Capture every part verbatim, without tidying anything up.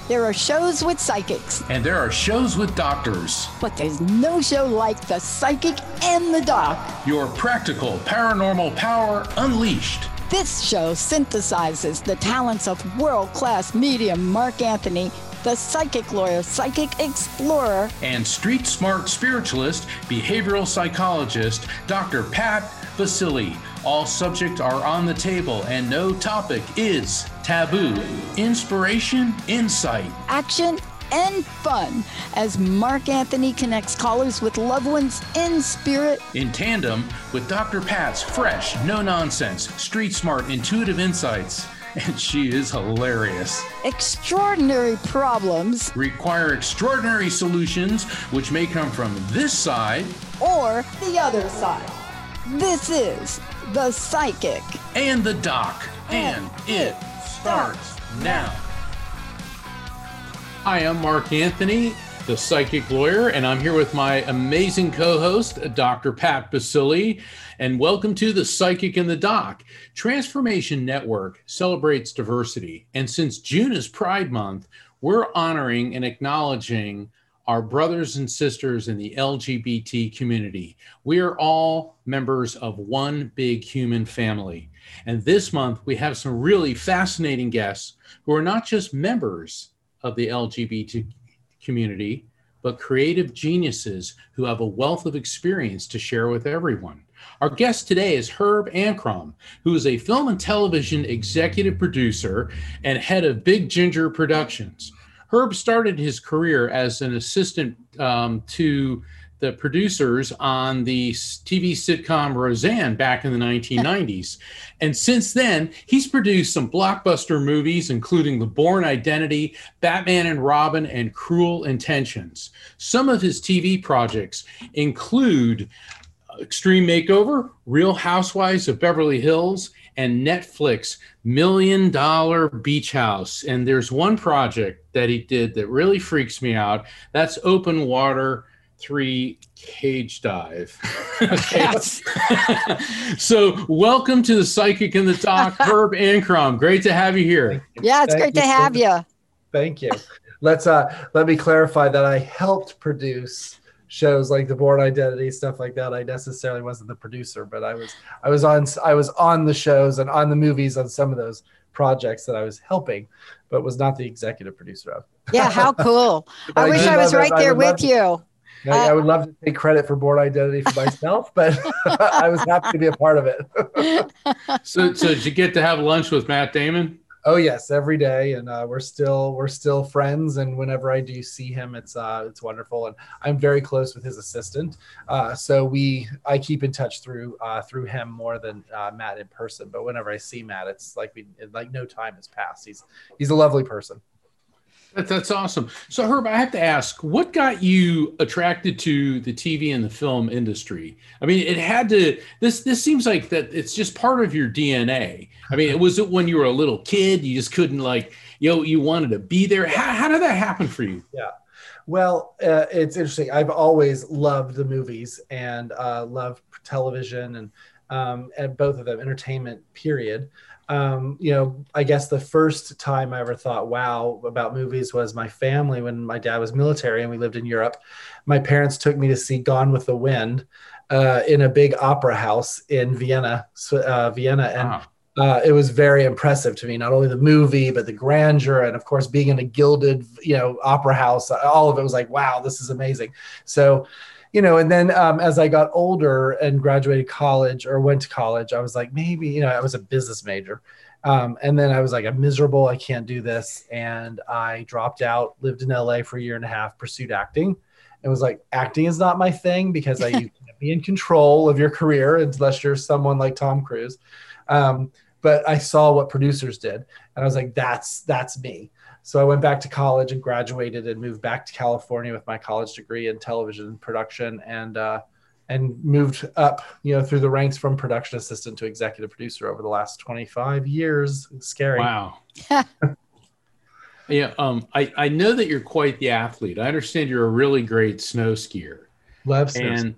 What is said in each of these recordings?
There are shows with psychics. And there are shows with doctors. But there's no show like The Psychic and the Doc. Your practical paranormal power unleashed. This show synthesizes the talents of world-class medium Mark Anthony, the psychic lawyer, psychic explorer, and street smart spiritualist, behavioral psychologist, Doctor Pat Baccili. All subjects are on the table and no topic is taboo. Inspiration, insight, action, and fun as Mark Anthony connects callers with loved ones in spirit. In tandem with Doctor Pat's fresh, no-nonsense, street-smart, intuitive insights. And she is hilarious. Extraordinary problems require extraordinary solutions, which may come from this side or the other side. This is The Psychic and the Doc, and, and it starts now. Hi, I'm Mark Anthony, the psychic lawyer, and I'm here with my amazing co-host, Doctor Pat Baccili, and welcome to The Psychic and the Doc. Transformation Network celebrates diversity, and since June is Pride Month, we're honoring and acknowledging our brothers and sisters in the L G B T community. We are all members of one big human family. And this month, we have some really fascinating guests who are not just members of the L G B T community, but creative geniuses who have a wealth of experience to share with everyone. Our guest today is Herb Ancrum, who is a film and television executive producer and head of Big Ginger Productions. Herb started his career as an assistant um, to the producers on the T V sitcom Roseanne back in the nineteen nineties. And since then, he's produced some blockbuster movies, including The Bourne Identity, Batman and Robin, and Cruel Intentions. Some of his T V projects include Extreme Makeover, Real Housewives of Beverly Hills, and Netflix Million Dollar Beach House. And there's one project that he did that really freaks me out. That's Open Water three Cage Dive. Yes. So welcome to The Psychic and the Doc, Herb Ancrum. Great to have you here. Yeah, it's Thank great to you. have you. Thank you. Let's uh let me clarify that I helped produce shows like The Bourne Identity, stuff like that. I necessarily wasn't the producer, but I was I was on I was on the shows and on the movies on some of those projects that I was helping, but was not the executive producer of. Yeah, how cool. I, I wish I was right there with you. I, uh, I would love to take credit for Bourne Identity for myself, but I was happy to be a part of it. so, so did you get to have lunch with Matt Damon? Oh yes, every day, and uh, we're still we're still friends. And whenever I do see him, it's uh, it's wonderful. And I'm very close with his assistant, uh, so we I keep in touch through uh, through him more than uh, Matt in person. But whenever I see Matt, it's like we like no time has passed. He's he's a lovely person. That's awesome. So Herb, I have to ask, what got you attracted to the T V and the film industry? I mean, it had to, this this seems like that it's just part of your D N A. I mean, was it when you were a little kid, you just couldn't like, you know, you wanted to be there? How, how did that happen for you? Yeah. Well, uh, it's interesting. I've always loved the movies and uh, loved television and, um, and both of them, entertainment, period. Um, you know, I guess the first time I ever thought, wow, about movies was my family when my dad was military and we lived in Europe. My parents took me to see Gone with the Wind uh, in a big opera house in Vienna, uh, Vienna. And wow. uh, it was very impressive to me, not only the movie, but the grandeur. And of course, being in a gilded, you know, opera house, all of it was like, wow, this is amazing. So, you know, and then um, as I got older and graduated college or went to college, I was like, maybe, you know, I was a business major. Um, and then I was like, I'm miserable. I can't do this. And I dropped out, lived in L A for a year and a half, pursued acting. And was like, acting is not my thing because I, you can't be in control of your career unless you're someone like Tom Cruise. Um, but I saw what producers did. And I was like, that's, that's me. So I went back to college and graduated and moved back to California with my college degree in television production and uh, and moved up, you know, through the ranks from production assistant to executive producer over the last twenty-five years. It's scary. Wow. Yeah. Um, I, I know that you're quite the athlete. I understand you're a really great snow skier. Love snow and skiing.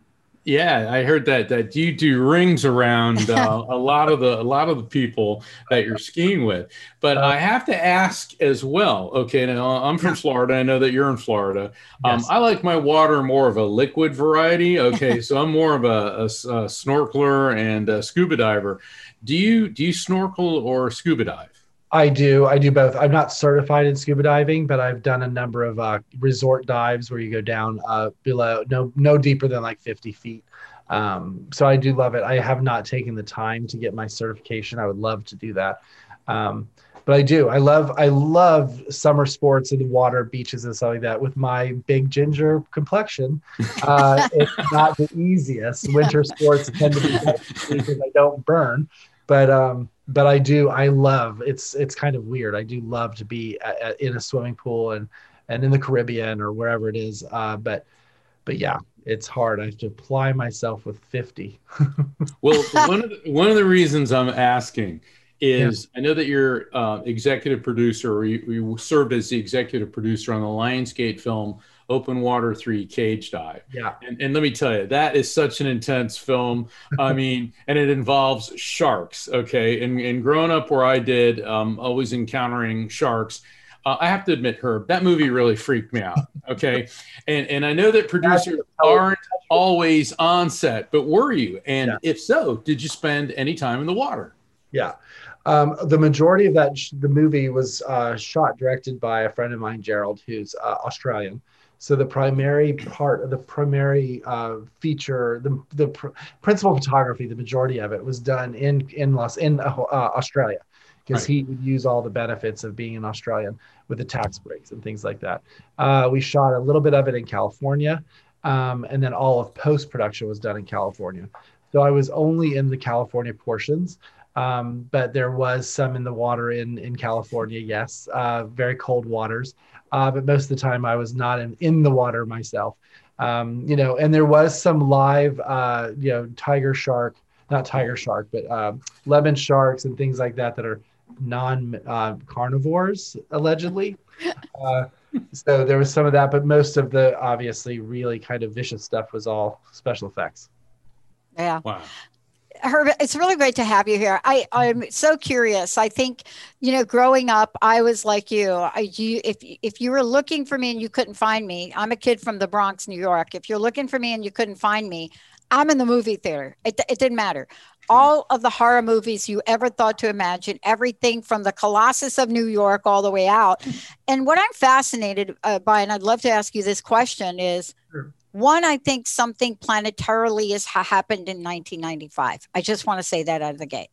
Yeah, I heard that that you do rings around uh, a lot of the a lot of the people that you're skiing with. But Uh, I have to ask as well. Okay, now I'm from yeah. Florida. I know that you're in Florida. Um, Yes. I like my water more of a liquid variety. Okay, so I'm more of a, a s- a snorkeler and a scuba diver. Do you do you snorkel or scuba dive? I do. I do both. I'm not certified in scuba diving, but I've done a number of uh, resort dives where you go down uh, below, no, no deeper than like fifty feet. Um, so I do love it. I have not taken the time to get my certification. I would love to do that. Um, but I do. I love, I love summer sports in the water, beaches and stuff like that. With my big ginger complexion, uh, it's not the easiest. Winter sports tend to be better for me because I don't burn. But um, but I do. I love. It's it's kind of weird. I do love to be at, at, in a swimming pool and and in the Caribbean or wherever it is. Uh, but but yeah, it's hard. I have to apply myself with fifty. Well, one of the, one of the reasons I'm asking Yeah. is I know that you're uh, executive producer, or you, you served as the executive producer on the Lionsgate film Open Water three Cage Dive. Yeah. And, and let me tell you, that is such an intense film. I mean, and it involves sharks. Okay. And, and growing up where I did, um, always encountering sharks, uh, I have to admit, Herb, that movie really freaked me out. Okay. And, and I know that producers aren't always on set, but were you? And Yeah. if so, did you spend any time in the water? Yeah. Um, the majority of that, sh- the movie was uh, shot, directed by a friend of mine, Gerald, who's uh, Australian. So the primary part of the primary uh, feature, the the pr- principal photography, the majority of it was done in in Los in uh, Australia, because Right. he would use all the benefits of being an Australian with the tax breaks and things like that. Uh, we shot a little bit of it in California, um, and then all of post production was done in California. So I was only in the California portions. Um, but there was some in the water in, in California, yes, uh, very cold waters. Uh, but most of the time I was not in, in the water myself. Um, you know, and there was some live, uh, you know, tiger shark, not tiger shark, but um, lemon sharks and things like that that are non uh, carnivores, allegedly. Uh, so there was some of that, but most of the obviously really kind of vicious stuff was all special effects. Yeah. Wow. Herb, it's really great to have you here. I, I'm so curious. I think, you know, growing up, I was like you. I, you if, if you were looking for me and you couldn't find me, I'm a kid from the Bronx, New York. If you're looking for me and you couldn't find me, I'm in the movie theater. It, it didn't matter. All of the horror movies you ever thought to imagine, everything from the Colossus of New York all the way out. And what I'm fascinated uh, by, and I'd love to ask you this question is, Sure. one, I think something planetarily has ha- happened in nineteen ninety-five. I just want to say that out of the gate.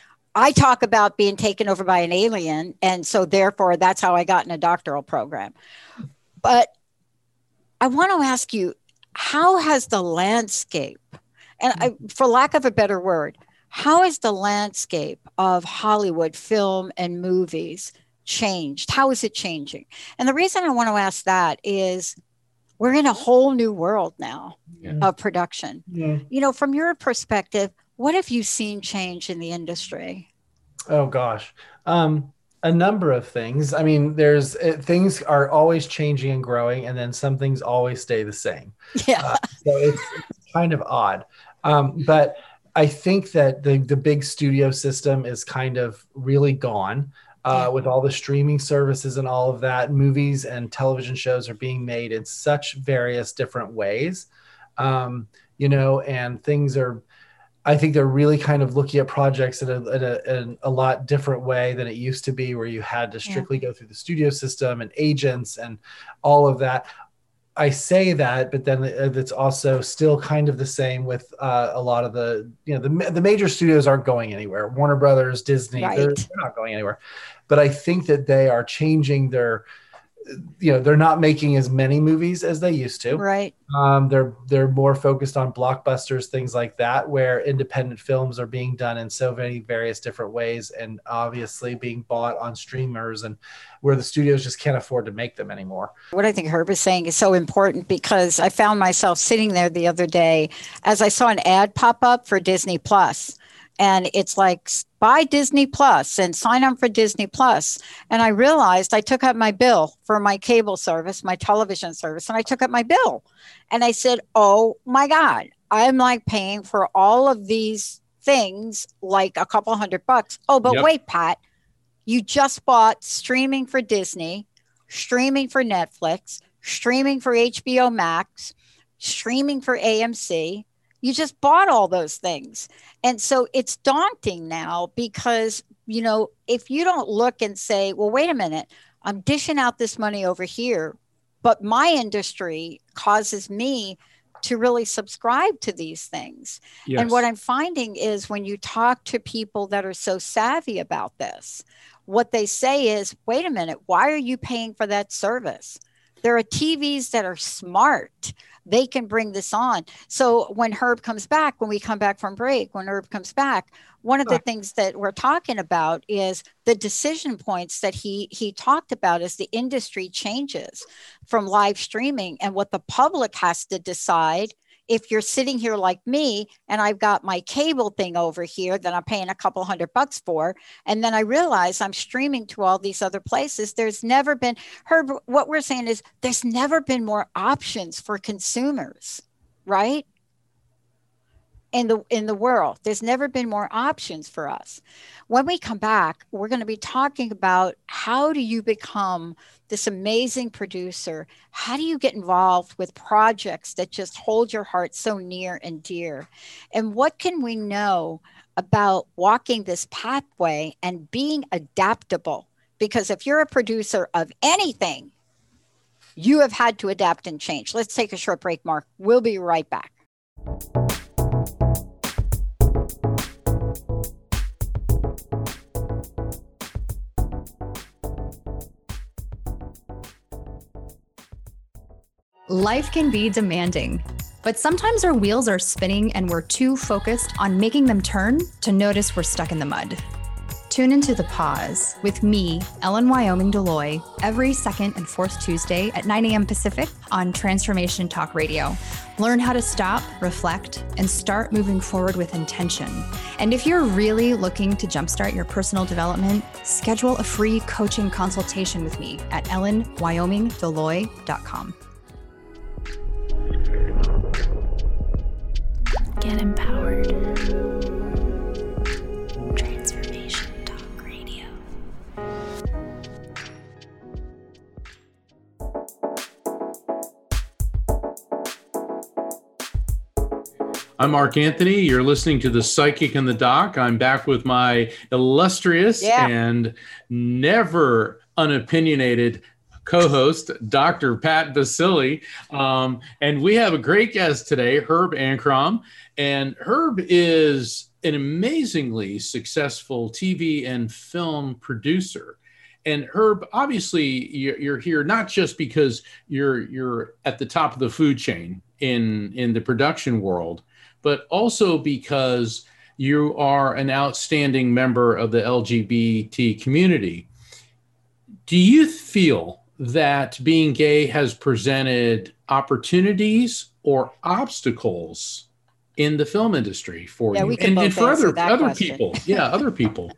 I talk about being taken over by an alien. And so therefore, that's how I got in a doctoral program. But I want to ask you, how has the landscape, and I, for lack of a better word, how has the landscape of Hollywood film and movies changed? How is it changing? And the reason I want to ask that is, we're in a whole new world now Yeah. of production. Yeah. You know, from your perspective, what have you seen change in the industry? Oh gosh, um, a number of things. I mean, there's uh, things are always changing and growing, and then some things always stay the same. Yeah. Uh, so it's, it's kind of odd, um, but I think that the the big studio system is kind of really gone. Uh, Yeah. with all the streaming services and all of that, movies and television shows are being made in such various different ways, um, you know, and things are, I think they're really kind of looking at projects in a, in a, in a lot different way than it used to be, where you had to strictly go through the studio system and agents and all of that. I say that, but then it's also still kind of the same with uh, a lot of the, you know, the, the major studios aren't going anywhere. Warner Brothers, Disney, Right. they're, they're not going anywhere. But I think that they are changing their, you know, they're not making as many movies as they used to. Right. Um, they're they're more focused on blockbusters, things like that, where independent films are being done in so many various different ways, and obviously being bought on streamers, and where the studios just can't afford to make them anymore. What I think Herb is saying is so important, because I found myself sitting there the other day as I saw an ad pop up for Disney Plus. And it's like, buy Disney Plus and sign up for Disney Plus. And I realized I took up my bill for my cable service, my television service, and I took up my bill. And I said, oh my God, I'm like paying for all of these things like a couple hundred bucks. Oh, but Yep. wait, Pat, you just bought streaming for Disney, streaming for Netflix, streaming for H B O Max, streaming for A M C. You just bought all those things. And so it's daunting now because, you know, if you don't look and say, well, wait a minute, I'm dishing out this money over here, but my industry causes me to really subscribe to these things. Yes. And what I'm finding is when you talk to people that are so savvy about this, what they say is, wait a minute, why are you paying for that service? There are T Vs that are smart. They can bring this on. So when Herb comes back, when we come back from break, when Herb comes back, one of the things that we're talking about is the decision points that he he talked about as the industry changes from live streaming and what the public has to decide. If you're sitting here like me and I've got my cable thing over here that I'm paying a couple hundred bucks for, and then I realize I'm streaming to all these other places, there's never been, Herb, what we're saying is there's never been more options for consumers, right? In the in the world, there's never been more options for us. When we come back, we're going to be talking about how do you become this amazing producer? How do you get involved with projects that just hold your heart so near and dear? And what can we know about walking this pathway and being adaptable? Because if you're a producer of anything, you have had to adapt and change. Let's take a short break, Mark. We'll be right back. Life can be demanding, but sometimes our wheels are spinning and we're too focused on making them turn to notice we're stuck in the mud. Tune into The Pause with me, Ellen Wyoming Deloy, every second and fourth Tuesday at nine a.m. Pacific on Transformation Talk Radio. Learn how to stop, reflect, and start moving forward with intention. And if you're really looking to jumpstart your personal development, schedule a free coaching consultation with me at ellen wyoming deloy dot com. Get empowered. Transformation Talk Radio. I'm Mark Anthony. You're listening to The Psychic and the Doc. I'm back with my illustrious Yeah. and never unopinionated co-host, Doctor Pat Baccili. Um, and we have a great guest today, Herb Ankrom. And Herb is an amazingly successful T V and film producer. And Herb, obviously, you're, you're here not just because you're you're at the top of the food chain in, in the production world, but also because you are an outstanding member of the L G B T community. Do you feel that being gay has presented opportunities or obstacles in the film industry for Yeah, you we can and, both and for answer other that other question. people? Yeah, other people.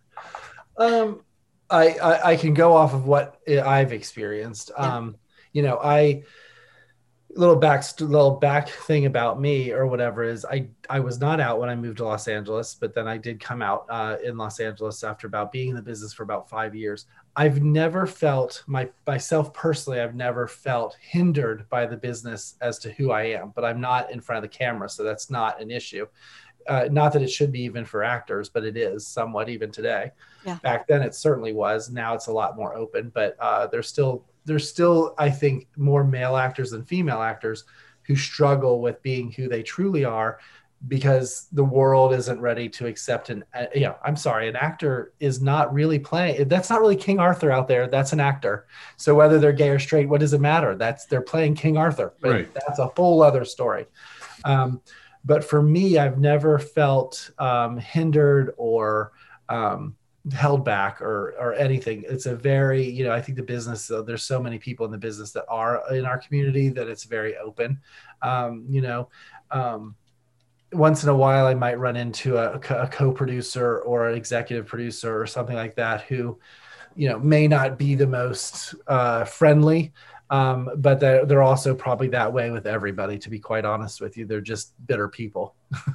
Um, I, I I can go off of what I've experienced. Um, you know, I little back little back thing about me or whatever is I I was not out when I moved to Los Angeles, but then I did come out uh, in Los Angeles after about being in the business for about five years. I've never felt my myself personally. I've never felt hindered by the business as to who I am, but I'm not in front of the camera, so that's not an issue. Uh, not that it should be even for actors, but it is somewhat even today. Yeah. Back then, it certainly was. Now it's a lot more open, but uh, there's still there's still, I think, more male actors than female actors who struggle with being who they truly are because the world isn't ready to accept an, uh, you know, I'm sorry, an actor is not really playing. That's not really King Arthur out there. That's an actor. So whether they're gay or straight, what does it matter? That's they're playing King Arthur, but Right. That's a whole other story. Um, but for me, I've never felt um, hindered or um, held back or or anything. It's a very, you know, I think the business, uh, there's so many people in the business that are in our community that it's very open. Um, you know, um, once in a while I might run into a, a co-producer or an executive producer or something like that who, you know, may not be the most uh, friendly. Um, but they're, they're also probably that way with everybody, to be quite honest with you. They're just bitter people,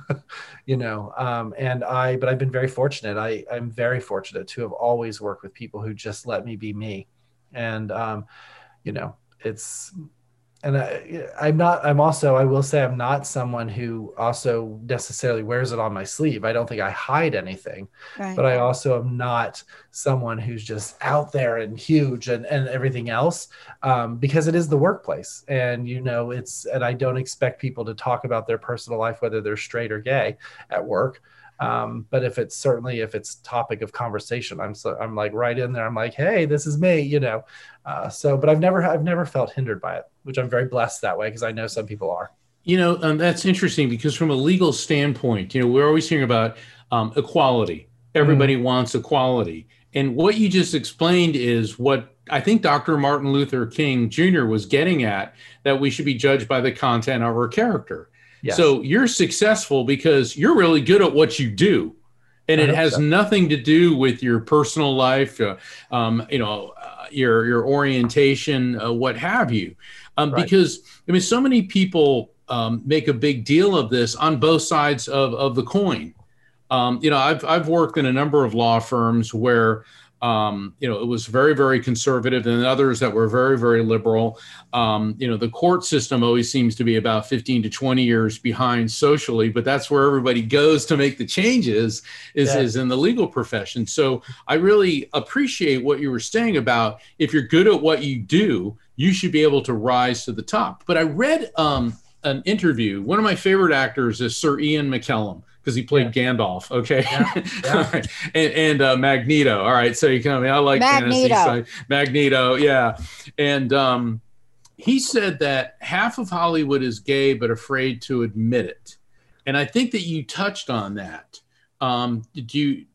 you know? Um, and I, but I've been very fortunate. I, I'm very fortunate to have always worked with people who just let me be me. And, um, you know, it's, and I, I'm not, I'm also, I will say I'm not someone who also necessarily wears it on my sleeve. I don't think I hide anything, Right. but I also am not someone who's just out there and huge and, and everything else, um, because it is the workplace. And, you know, it's, and I don't expect people to talk about their personal life, whether they're straight or gay at work. Um, but if it's certainly, if it's topic of conversation, I'm so I'm like right in there. I'm like, hey, this is me, you know? Uh, so, but I've never, I've never felt hindered by it, which I'm very blessed that way, because I know some people are. You know, um, that's interesting, because from a legal standpoint, you know, we're always hearing about um, equality. Everybody mm. wants equality. And what you just explained is what I think Doctor Martin Luther King Junior was getting at, that we should be judged by the content of our character. Yes. So you're successful because you're really good at what you do. And it has so. nothing to do with your personal life, uh, um, you know, uh, your your orientation, uh, what have you. Um, right. Because, I mean, so many people um, make a big deal of this on both sides of, of the coin. Um, you know, I've I've worked in a number of law firms where, um, you know, it was very, very conservative, and others that were very, very liberal. Um, you know, the court system always seems to be about fifteen to twenty years behind socially, but that's where everybody goes to make the changes is, yeah. is in the legal profession. So I really appreciate what you were saying about, if you're good at what you do, you should be able to rise to the top. But I read um, an interview. One of my favorite actors is Sir Ian McKellen, because he played yeah. Gandalf, okay? Yeah. Yeah. All right. And, and uh, Magneto. All right, so you come, I, mean, I like Magneto. fantasy. So Magneto, yeah. And um, he said that half of Hollywood is gay but afraid to admit it. And I think that you touched on that. Um, did you?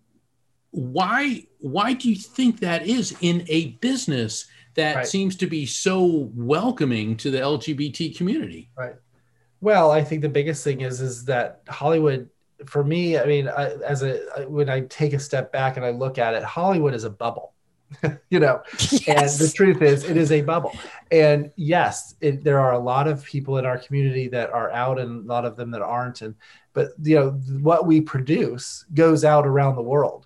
Why? Why do you think that is in a business that right. seems to be so welcoming to the L G B T community? Right. Well, I think the biggest thing is is that Hollywood. For me, I mean, I, as a when I take a step back and I look at it, Hollywood is a bubble, you know. Yes. And the truth is, it is a bubble. And yes, it, there are a lot of people in our community that are out, and a lot of them that aren't. And but you know, what we produce goes out around the world,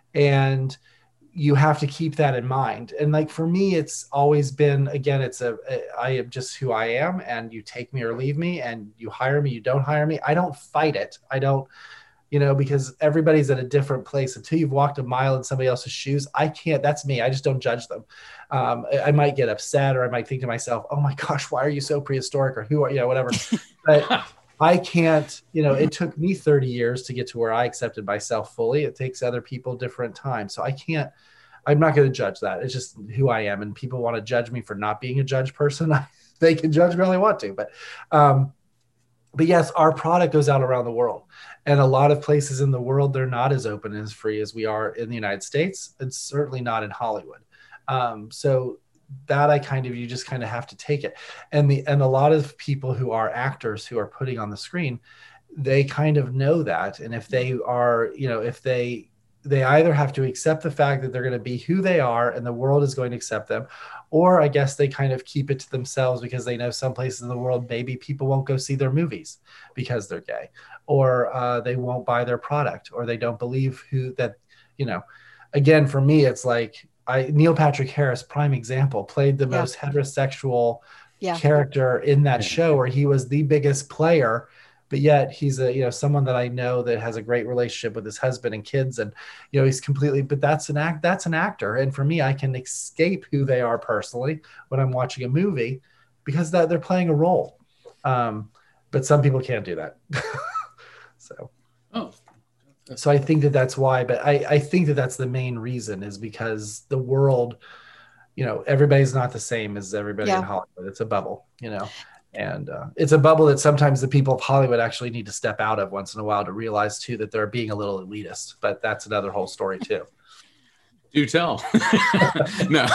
and you have to keep that in mind. And like for me, it's always been, again, it's a, a I am just who I am, and you take me or leave me, and you hire me, you don't hire me. I don't fight it. I don't, you know, because everybody's at a different place. Until you've walked a mile in somebody else's shoes, I can't, that's me. I just don't judge them. Um, I, I might get upset, or I might think to myself, oh my gosh, why are you so prehistoric, or who are, you know, whatever. But I can't, you know, it took me thirty years to get to where I accepted myself fully. It takes other people different time. So I can't, I'm not going to judge that. It's just who I am. And people want to judge me for not being a judge person. They can judge me all they want to, but, um, but yes, our product goes out around the world, and a lot of places in the world, they're not as open and as free as we are in the United States, and certainly not in Hollywood. Um, so that I kind of, you just kind of have to take it. And the, and a lot of people who are actors who are putting on the screen, they kind of know that. And if they are, you know, if they, they either have to accept the fact that they're going to be who they are and the world is going to accept them, or I guess they kind of keep it to themselves because they know some places in the world, maybe people won't go see their movies because they're gay, or uh, they won't buy their product, or they don't believe who that, you know, again, for me, it's like, I, Neil Patrick Harris, prime example, played the yeah. most heterosexual yeah. character in that show, where he was the biggest player, but yet he's a, you know, someone that I know that has a great relationship with his husband and kids, and, you know, he's completely, but that's an act, that's an actor. And for me, I can escape who they are personally when I'm watching a movie, because that they're playing a role. Um, but some people can't do that. So, oh. So I think that that's why, but I, I think that that's the main reason, is because the world, you know, everybody's not the same as everybody yeah. in Hollywood. It's a bubble, you know, and uh, it's a bubble that sometimes the people of Hollywood actually need to step out of once in a while to realize too, that they're being a little elitist, but that's another whole story too. Do tell. No.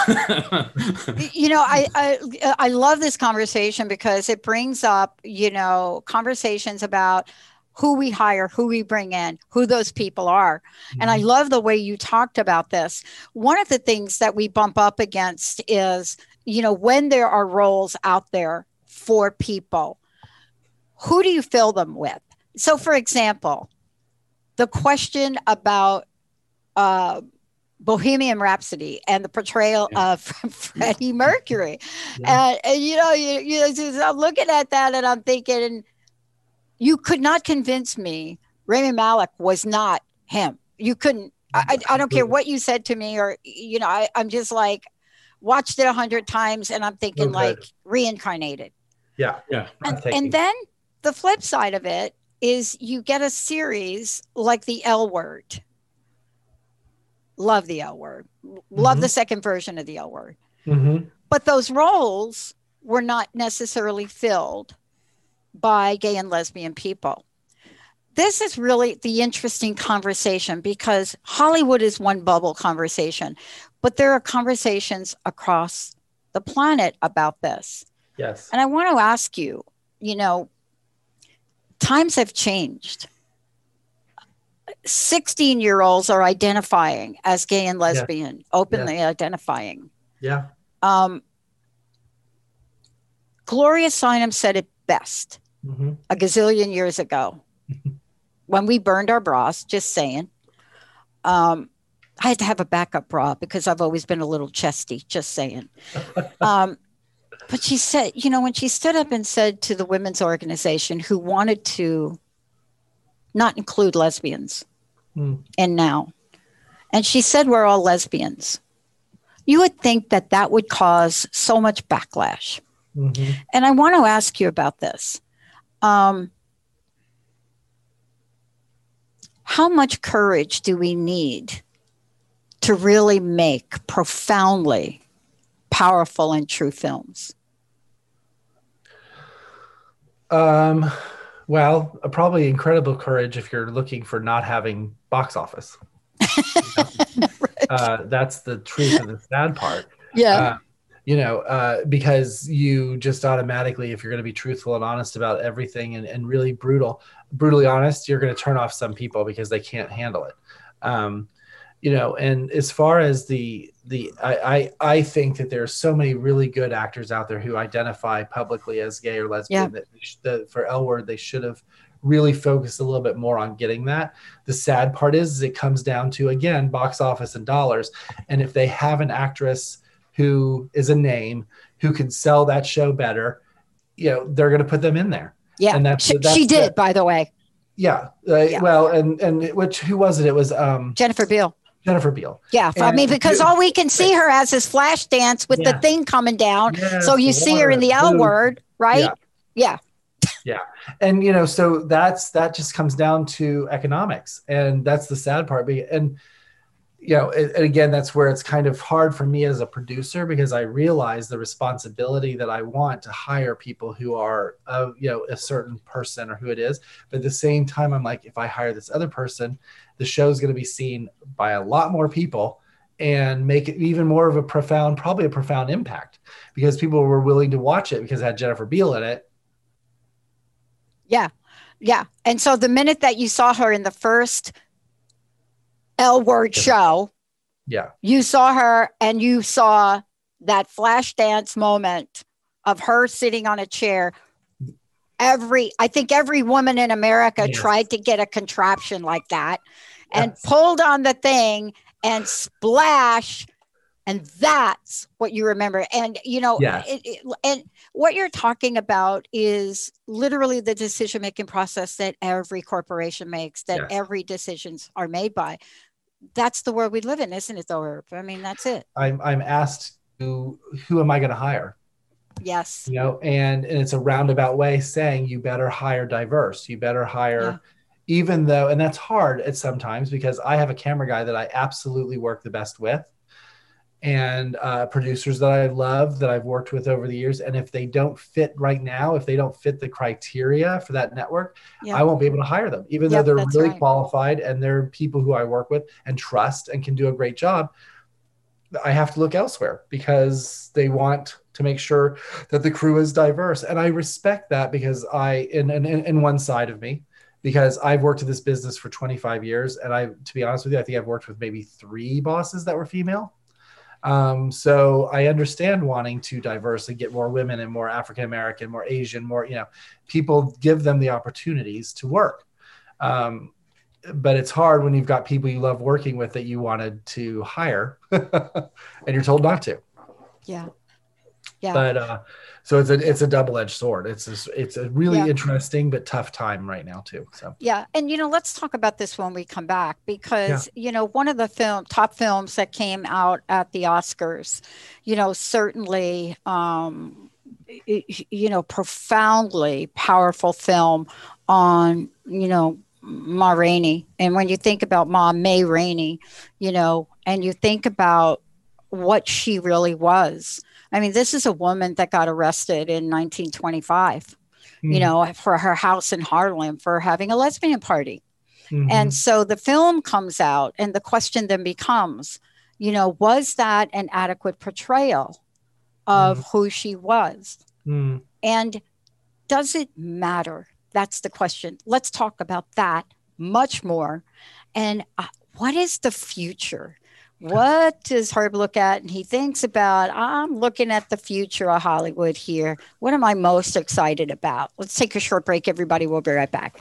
You know, I, I, I love this conversation because it brings up, you know, conversations about who we hire, who we bring in, who those people are. Mm-hmm. And I love the way you talked about this. One of the things that we bump up against is, you know, when there are roles out there for people, who do you fill them with? So, for example, the question about uh, Bohemian Rhapsody and the portrayal yeah. of Freddie Mercury. Yeah. And, and, you know, you, you, I'm looking at that and I'm thinking, you could not convince me Rami Malek was not him. You couldn't. I, I don't care what you said to me, or, you know, I, I'm just like, watched it a hundred times and I'm thinking okay. like reincarnated. Yeah. Yeah. And, and then the flip side of it is you get a series like The L Word. Love The L Word. Love mm-hmm. the second version of The L Word. Mm-hmm. But those roles were not necessarily filled by gay and lesbian people. This is really the interesting conversation, because Hollywood is one bubble conversation, but there are conversations across the planet about this. Yes. And I want to ask you, you know, times have changed. sixteen year olds are identifying as gay and lesbian, yeah. openly yeah. identifying. Yeah. Um, Gloria Steinem said it best mm-hmm. a gazillion years ago when we burned our bras, just saying. Um, I had to have a backup bra because I've always been a little chesty, just saying. Um, but she said, you know, when she stood up and said to the women's organization who wanted to not include lesbians mm. and now, and she said, we're all lesbians. You would think that that would cause so much backlash. Mm-hmm. And I want to ask you about this. Um, how much courage do we need to really make profoundly powerful and true films? Um, well, uh, probably incredible courage if you're looking for not having box office. Right. uh, that's the truth of the sad part. Yeah. Uh, you know, uh, because you just automatically, if you're going to be truthful and honest about everything and, and really brutal, brutally honest, you're going to turn off some people because they can't handle it. Um, you know, and as far as the, the, I, I, I think that there's so many really good actors out there who identify publicly as gay or lesbian yeah. that the, for L Word, they should have really focused a little bit more on getting that. The sad part is, is it comes down to, again, box office and dollars. And if they have an actress who is a name, who can sell that show better, you know, they're going to put them in there. Yeah. And that's, she, that's she did, the, by the way. Yeah. Uh, yeah. Well, and, and which, who was it? It was um, Jennifer Beal. Jennifer Beal. Yeah. And I mean, because all we can see her as is flash dance with yeah. the thing coming down. Yes, so you see her in the L Word, right? Yeah. yeah. Yeah. And, you know, so that's, that just comes down to economics. And that's the sad part. And, you know, and again, that's where it's kind of hard for me as a producer, because I realize the responsibility that I want to hire people who are, uh, you know, a certain person or who it is. But at the same time, I'm like, if I hire this other person, the show's going to be seen by a lot more people and make it even more of a profound, probably a profound impact, because people were willing to watch it because it had Jennifer Beal in it. Yeah. Yeah. And so the minute that you saw her in the first L Word show, yeah, you saw her and you saw that flash dance moment of her sitting on a chair. Every, I think every woman in America yes. tried to get a contraption like that and yes. pulled on the thing and splash. And that's what you remember. And, you know, yes. it, it, and what you're talking about is literally the decision-making process that every corporation makes, that yes. every decisions are made by. That's the world we live in, isn't it, though, Herb? I mean, that's it. I'm I'm asked to, who am I going to hire? Yes. You know, and, and it's a roundabout way saying you better hire diverse. You better hire, yeah. even though, and that's hard at sometimes, because I have a camera guy that I absolutely work the best with, and uh, producers that I love, that I've worked with over the years. And if they don't fit right now, if they don't fit the criteria for that network, yeah. I won't be able to hire them, even yep, though they're really right. qualified and they're people who I work with and trust and can do a great job. I have to look elsewhere because they want to make sure that the crew is diverse. And I respect that, because I, in, in, in one side of me, because I've worked in this business for twenty-five years. And I, to be honest with you, I think I've worked with maybe three bosses that were female. Um, so I understand wanting to diverse and get more women and more African American, more Asian, more, you know, people, give them the opportunities to work. Um, but it's hard when you've got people you love working with that you wanted to hire and you're told not to. Yeah. Yeah. But uh, so it's a it's a double-edged sword. It's a, it's a really Yeah. interesting but tough time right now too. So Yeah. And, you know, let's talk about this when we come back, because, you know, one of the film top films that came out at the Oscars, you know, certainly, um, y- y- you know, profoundly powerful film on, you know, Ma Rainey. And when you think about Ma May Rainey, you know, and you think about what she really was. I mean, this is a woman that got arrested in nineteen twenty-five, Mhm. you know, for her house in Harlem for having a lesbian party. Mhm. And so the film comes out, and the question then becomes, you know, was that an adequate portrayal of who she was? Mm. And does it matter? That's the question. Let's talk about that much more. And uh, what is the future? What does Herb look at? And he thinks about, I'm looking at the future of Hollywood here. What am I most excited about? Let's take a short break, everybody. We'll be right back.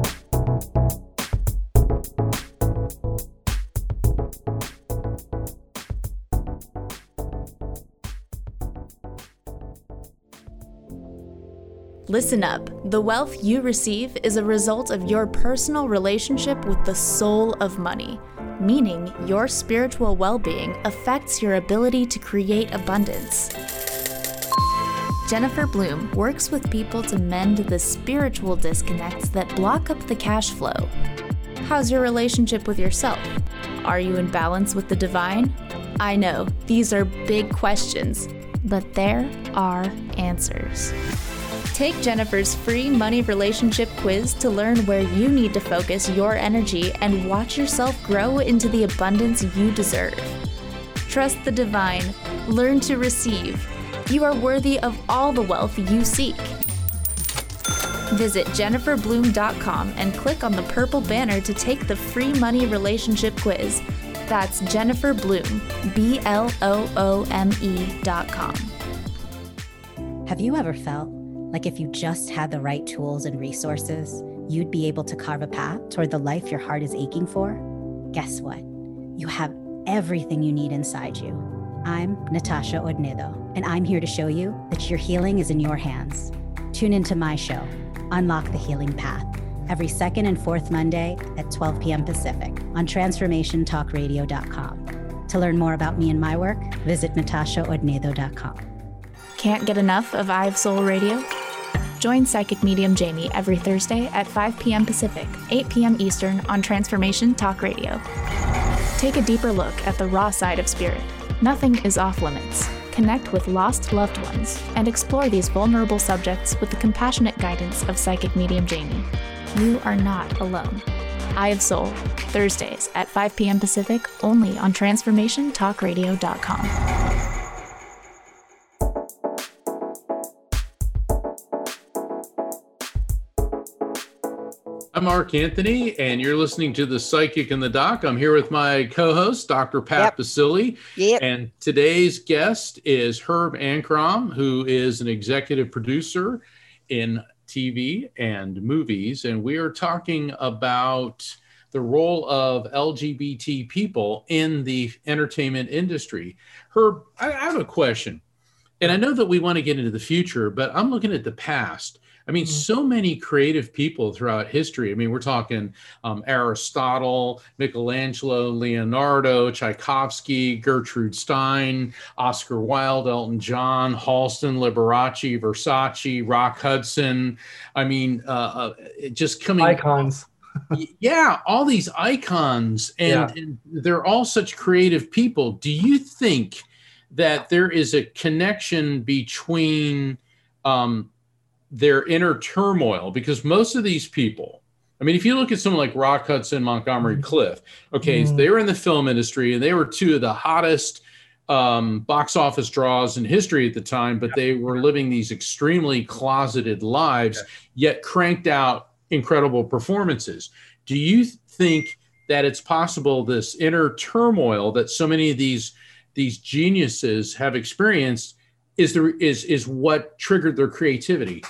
Listen up. The wealth you receive is a result of your personal relationship with the soul of money, meaning your spiritual well-being affects your ability to create abundance. Jennifer Bloom works with people to mend the spiritual disconnects that block up the cash flow. How's your relationship with yourself? Are you in balance with the divine? I know, these are big questions, but there are answers. Take Jennifer's free money relationship quiz to learn where you need to focus your energy and watch yourself grow into the abundance you deserve. Trust the divine. Learn to receive. You are worthy of all the wealth you seek. Visit jennifer bloom dot com and click on the purple banner to take the free money relationship quiz. That's Jennifer Bloom, B L O O M E dot com. Have you ever felt like if you just had the right tools and resources, you'd be able to carve a path toward the life your heart is aching for? Guess what? You have everything you need inside you. I'm Natasha Odnedo, and I'm here to show you that your healing is in your hands. Tune into my show, Unlock the Healing Path, every second and fourth Monday at twelve p.m. Pacific on transformation talk radio dot com. To learn more about me and my work, visit natasha odnedo dot com. Can't get enough of I Have Soul Radio? Join Psychic Medium Jamie every Thursday at five p.m. Pacific, eight p.m. Eastern on Transformation Talk Radio. Take a deeper look at the raw side of spirit. Nothing is off limits. Connect with lost loved ones and explore these vulnerable subjects with the compassionate guidance of Psychic Medium Jamie. You are not alone. I Have Soul, Thursdays at five p.m. Pacific, only on transformation talk radio dot com. I'm Mark Anthony, and you're listening to The Psychic in the Doc. I'm here with my co-host, Doctor Pat Yep. Basili. Yep. And today's guest is Herb Ankrom, who is an executive producer in T V and movies. And we are talking about the role of L G B T people in the entertainment industry. Herb, I I have a question. And I know that we want to get into the future, but I'm looking at the past. I mean, so many creative people throughout history. I mean, we're talking um, Aristotle, Michelangelo, Leonardo, Tchaikovsky, Gertrude Stein, Oscar Wilde, Elton John, Halston, Liberace, Versace, Rock Hudson. I mean, uh, uh, it just coming icons. Yeah, all these icons, and, Yeah. and they're all such creative people. Do you think that there is a connection between um, their inner turmoil? Because most of these people, I mean, if you look at someone like Rock Hudson, Montgomery Clift, okay, Mhm. they were in the film industry and they were two of the hottest um, box office draws in history at the time, but they were living these extremely closeted lives, yet cranked out incredible performances. Do you think that it's possible this inner turmoil that so many of these these geniuses have experienced is the is is what triggered their creativity.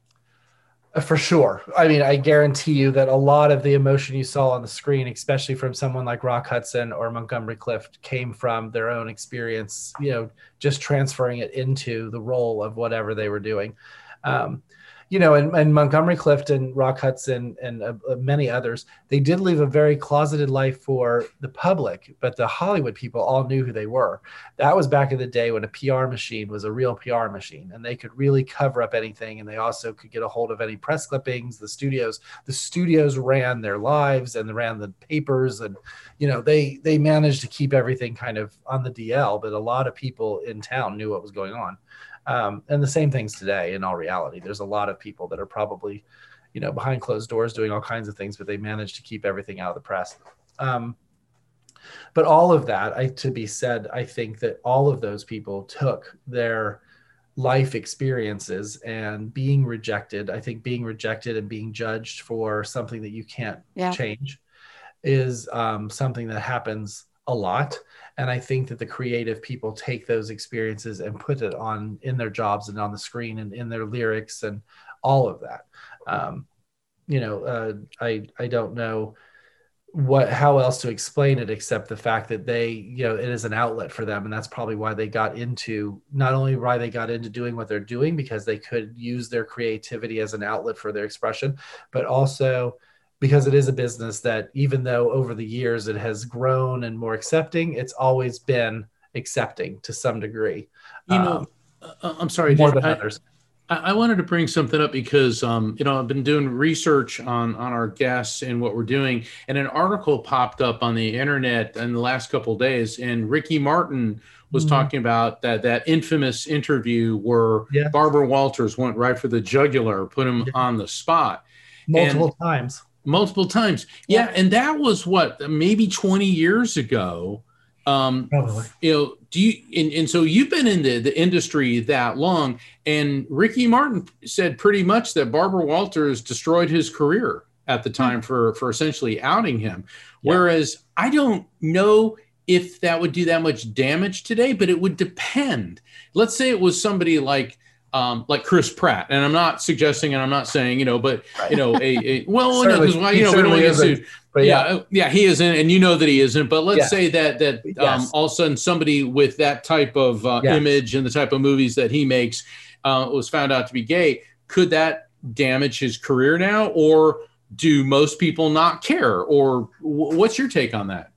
For sure. I mean, I guarantee you that a lot of the emotion you saw on the screen, especially from someone like Rock Hudson or Montgomery Clift, came from their own experience, you know, just transferring it into the role of whatever they were doing. Um, you know, and, and Montgomery Clift and Rock Hudson and uh, many others, they did live a very closeted life for the public, but the Hollywood people all knew who they were. That was back in the day when a P R machine was a real P R machine, and they could really cover up anything. And they also could get a hold of any press clippings. The studios, the studios ran their lives and they ran the papers, and, you know, they, they managed to keep everything kind of on the D L, but a lot of people in town knew what was going on. Um, and the same things today. In all reality, there's a lot of people that are probably, you know, behind closed doors doing all kinds of things, but they managed to keep everything out of the press. Um, but all of that, I, to be said, I think that all of those people took their life experiences and being rejected. I think being rejected and being judged for something that you can't yeah. change is um, something that happens a lot. And I think that the creative people take those experiences and put it on in their jobs and on the screen and in their lyrics and all of that. Um, you know, uh, I, I don't know what, how else to explain it except the fact that they, you know, it is an outlet for them. And that's probably why they got into, not only why they got into doing what they're doing, because they could use their creativity as an outlet for their expression, but also because it is a business that, even though over the years it has grown and more accepting, it's always been accepting to some degree. You know, um, uh, I'm sorry, more Dave, than I, others. I wanted to bring something up because, um, you know, I've been doing research on, on our guests and what we're doing, and an article popped up on the internet in the last couple of days, and Ricky Martin was mm-hmm. talking about that, that infamous interview where yeah. Barbara Walters went right for the jugular, put him yeah. on the spot. Multiple and, times. Multiple times. Yeah. yeah. And that was what, maybe twenty years ago. Um, Probably. You know, do you, and, and so you've been in the, the industry that long, and Ricky Martin said pretty much that Barbara Walters destroyed his career at the time mm-hmm. for, for essentially outing him. Yeah. Whereas I don't know if that would do that much damage today, but it would depend. Let's say it was somebody like, Um, like Chris Pratt, and I'm not suggesting, and I'm not saying, you know, but you know, a, a well, no, because well, you know, we don't want to get sued. But yeah, yeah, yeah, he isn't, and you know that he isn't. But let's yeah. say that that um, yes. all of a sudden somebody with that type of uh, yes. image and the type of movies that he makes uh, was found out to be gay. Could that damage his career now, or do most people not care? Or w- what's your take on that?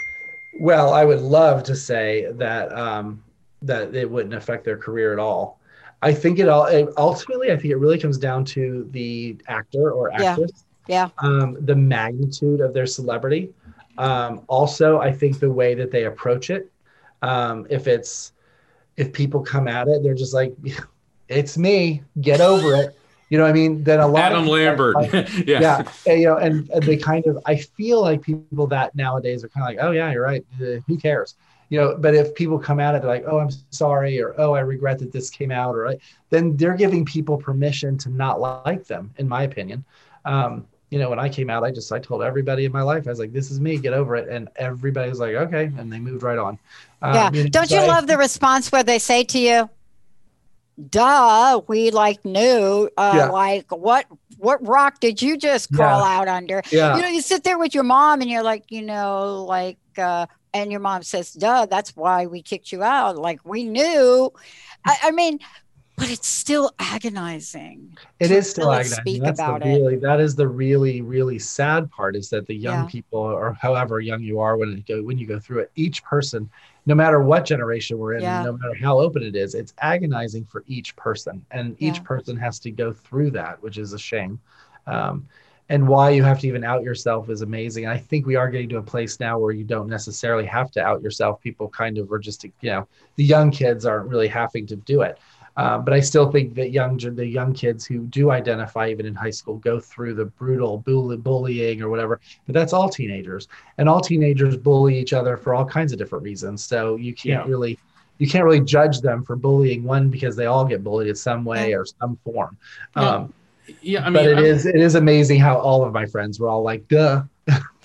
Well, I would love to say that um, that it wouldn't affect their career at all. I think it all ultimately, I think it really comes down to the actor or actress, yeah, yeah. Um, the magnitude of their celebrity. Um, also, I think the way that they approach it. Um, if it's if people come at it, they're just like, "It's me, get over it." You know what I mean? Then a lot Adam of Lambert, like, yeah, yeah, and, you know, and, and they kind of, I feel like people that nowadays are kind of like, "Oh yeah, you're right. Uh, who cares?" You know, but if people come at it, they're like, "Oh, I'm sorry," or "Oh, I regret that this came out," or then they're giving people permission to not like them, in my opinion. Um, you know, when I came out, I just, I told everybody in my life, I was like, "This is me, get over it." And everybody was like, "Okay." And they moved right on. Um, yeah. You know, Don't you I, love the response where they say to you, "Duh, we like knew, uh, yeah. like what, what rock did you just crawl yeah. out under?" Yeah. You know, you sit there with your mom and you're like, you know, like, uh, and your mom says, "Duh, that's why we kicked you out. Like we knew." I, I mean, but it's still agonizing. It is still really agonizing. Speak That's about the really, it. That is the really, really sad part, is that the young Yeah. people, or however young you are when it go, when you go through it, each person, no matter what generation we're in, Yeah. no matter how open it is, it's agonizing for each person, and each Yeah. person has to go through that, which is a shame. Um, and why you have to even out yourself is amazing. I think we are getting to a place now where you don't necessarily have to out yourself. People kind of are just, you know, the young kids aren't really having to do it. Um, but I still think that young, the young kids who do identify even in high school go through the brutal bully, bullying or whatever, but that's all teenagers, and all teenagers bully each other for all kinds of different reasons. So you can't Yeah. really, you can't really judge them for bullying one, because they all get bullied in some way or some form. Yeah. Um, Yeah, I mean, but it I'm, is, it is amazing how all of my friends were all like, "Duh."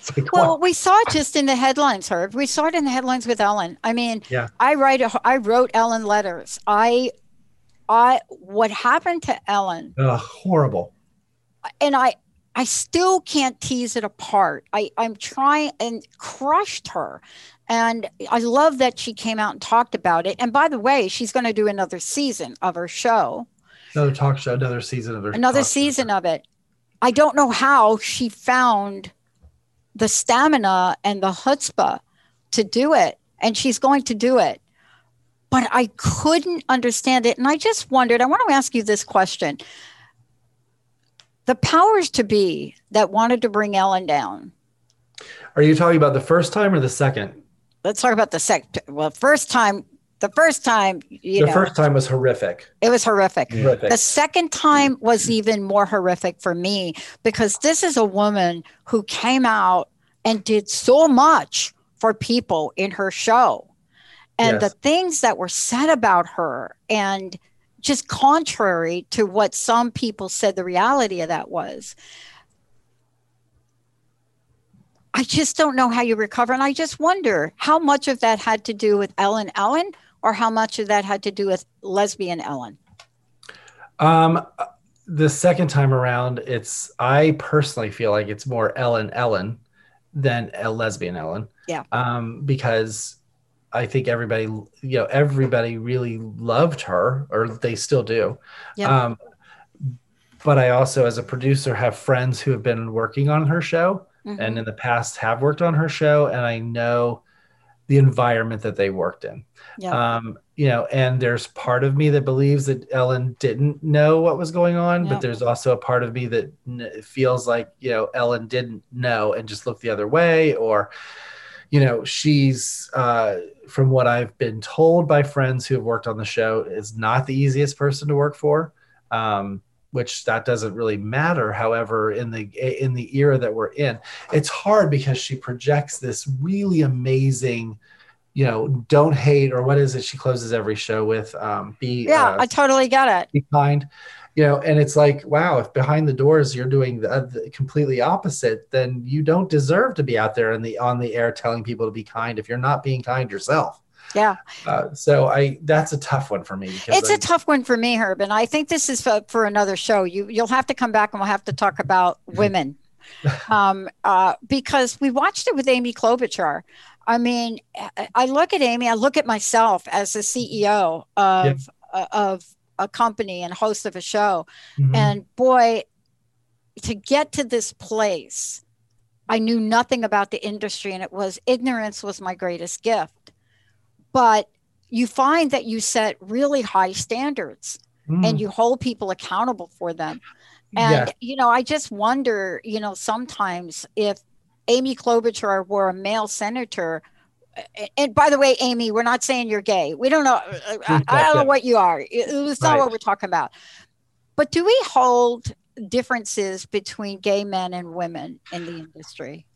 like, Well, wow. we saw it just in the headlines, Herb. We saw it in the headlines with Ellen. I mean, Yeah. I write, a, I wrote Ellen letters. I, I, what happened to Ellen, Ugh, horrible. and I, I still can't tease it apart. I, I'm trying, and crushed her. And I love that she came out and talked about it. And by the way, she's going to do another season of her show. Another talk show, another season of her. Another talk season show. of it. I don't know how she found the stamina and the chutzpah to do it. And she's going to do it. But I couldn't understand it. And I just wondered, I want to ask you this question. The powers to be that wanted to bring Ellen down. Are you talking about the first time or the second? Let's talk about the second. Well, first time, the first time, you the know, first time was horrific. it was horrific. Horrific. The second time was even more horrific for me, because this is a woman who came out and did so much for people in her show. And Yes. the things that were said about her, and just contrary to what some people said the reality of that was. I just don't know how you recover. And I just wonder how much of that had to do with Ellen Ellen, or how much of that had to do with lesbian Ellen. Um, the second time around, it's, I personally feel like it's more Ellen Ellen than a lesbian Ellen. Yeah. Um, because I think everybody, you know, everybody really loved her, or they still do. Yeah. Um, but I also, as a producer, have friends who have been working on her show. Mhm. And in the past have worked on her show, and I know the environment that they worked in. Yeah. Um, you know, and there's part of me that believes that Ellen didn't know what was going on, Yeah. but there's also a part of me that n- feels like, you know, Ellen didn't know and just looked the other way, or, you know, she's, uh, from what I've been told by friends who have worked on the show, is not the easiest person to work for. Um, which that doesn't really matter. However, in the in the era that we're in, it's hard because she projects this really amazing, you know, don't hate, or what is it she closes every show with? Um, be Yeah, uh, I totally get it. be kind, you know, and it's like, wow, if behind the doors you're doing the, the completely opposite, then you don't deserve to be out there in the on the air telling people to be kind if you're not being kind yourself. Yeah. Uh, so I that's a tough one for me. Because It's I, a tough one for me, Herb. And I think this is for, for another show. You, you'll have to come back and we'll have to talk about women. um, uh, because we watched it with Amy Klobuchar. I mean, I- I look at Amy, I look at myself as the C E O of, uh, of a company and host of a show. Mhm. And boy, to get to this place, I knew nothing about the industry, and it was ignorance was my greatest gift. But you find that you set really high standards Mm. and you hold people accountable for them. And, Yeah. you know, I just wonder, you know, sometimes if Amy Klobuchar were a male senator, and by the way, Amy, we're not saying you're gay. We don't know. I, I don't know what you are. It- It's not Right. what we're talking about. But do we hold differences between gay men and women in the industry?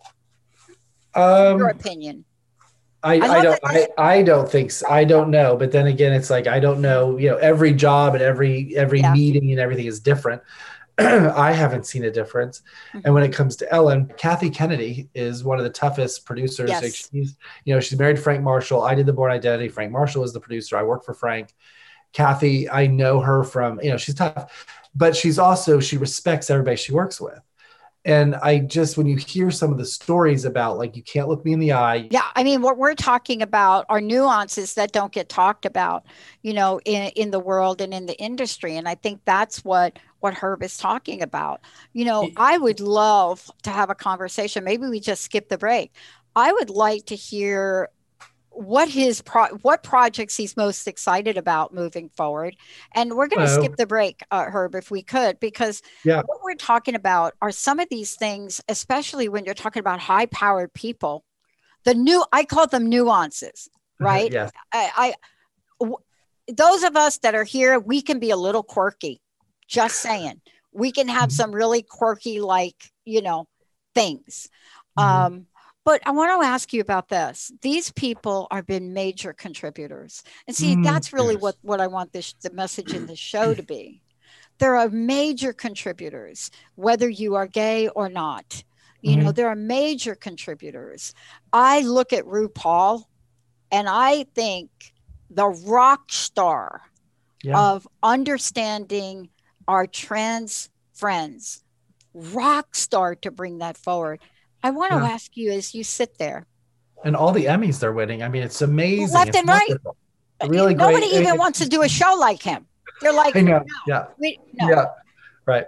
Um, Your opinion. I, I I, love don't that I, I don't think so. I don't know. But then again, it's like I don't know, you know, every job and every every Yeah. meeting and everything is different. I haven't seen a difference. Mhm. And when it comes to Ellen, Kathy Kennedy is one of the toughest producers. Yes. Like she's, you know, she's married to Frank Marshall. I did the Born Identity. Frank Marshall was the producer. I worked for Frank. Kathy, I know her from, you know, she's tough, but she's also, she respects everybody she works with. And I just, when you hear some of the stories about, like, you can't look me in the eye. Yeah, I mean, what we're talking about are nuances that don't get talked about, you know, in, in the world and in the industry. And I think that's what what Herb is talking about. You know, I would love to have a conversation. Maybe we just skip the break. I would like to hear what his pro- what projects he's most excited about moving forward. And we're going to Well- skip the break, uh, Herb, if we could, because Yeah. what we're talking about are some of these things, especially when you're talking about high-powered people. The new, I call them nuances, right? Yes. I, I w- those of us that are here, we can be a little quirky. Just saying, we can have Mhm. some really quirky, like, you know, things. Mhm. Um, but I want to ask you about this. These people are been major contributors, and see, Mm, that's really yes. what what I want this the message in the show to be. There are major contributors, whether you are gay or not. You Mhm. know, they're major contributors. I look at RuPaul and I think the rock star Yeah. of understanding our trans friends, rock star to bring that forward. I want to Yeah. ask you as you sit there, And all the Emmys they're winning. I mean, it's amazing. left It's and right. wonderful. Really Nobody great. I even mean, wants to do a show like him. They're like, I know. no, Yeah. we, no. Yeah. Right.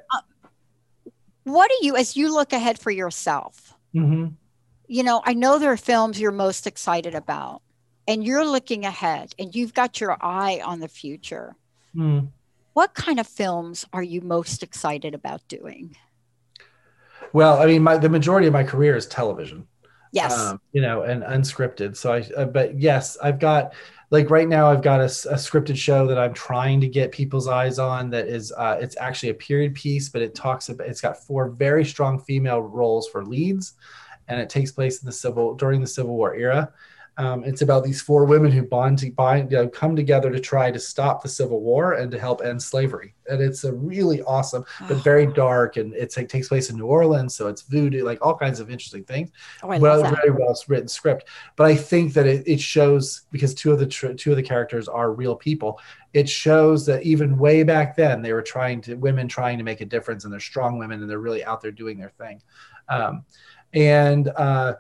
What do you, as you look ahead for yourself, hmm you know, I know there are films you're most excited about, and you're looking ahead and you've got your eye on the future. Mm. What kind of films are you most excited about doing? Well, I mean, my, the majority of my career is television. Yes. Um, you know, and unscripted. So I, uh, but yes, I've got, like right now, I've got a, s- a scripted show that I'm trying to get people's eyes on. That is, uh, it's actually a period piece, but it talks about, it's got four very strong female roles for leads, and it takes place in the civil during the Civil War era. Um, it's about these four women who bond to bind, you know, come together to try to stop the Civil War and to help end slavery. And it's a really awesome, but very dark. And it's, it takes place in New Orleans, so it's voodoo, like all kinds of interesting things. Oh, I well, love that. very well written script. But I think that it, it shows, because two of the tr- two of the characters are real people. It shows that even way back then, they were trying to women trying to make a difference, and they're strong women, and they're really out there doing their thing. Um, and uh,